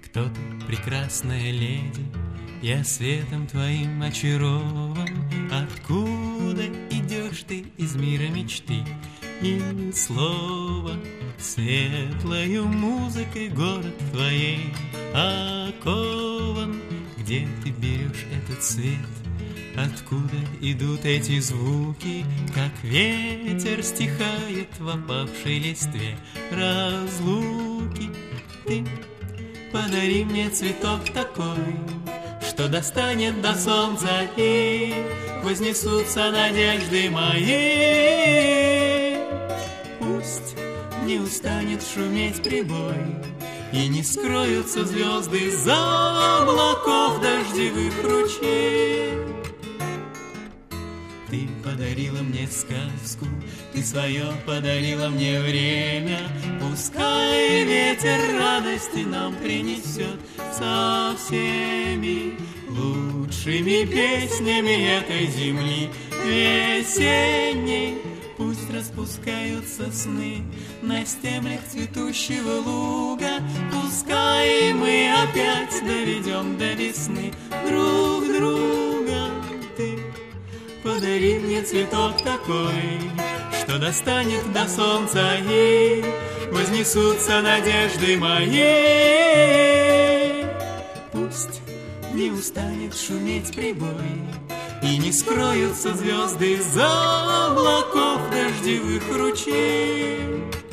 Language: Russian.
Кто ты, прекрасная леди? Я светом твоим очарован. Откуда идешь ты из мира мечты? И слово светлою музыкой город твоей окован. Где ты берешь этот свет? Откуда идут эти звуки? Как ветер стихает в опавшей листве разлуки. Ты подари мне цветок такой, что достанет до солнца, и вознесутся надежды мои. Пусть не устанет шуметь прибой, и не скроются звезды за облаков дождевых ручей. Ты подарила мне сказку, ты свое подарила мне время. Пускай ветер радости нам принесет со всеми лучшими песнями этой земли весенней. Пусть распускаются сны на стеблях цветущего луга. Пускай мы опять доведем до весны друг друга. Ты подари мне цветок такой, что достанет до солнца, и вознесутся надежды мои. Пусть не устанет шуметь прибой, и не скроются звезды за облаков дождевых ручей.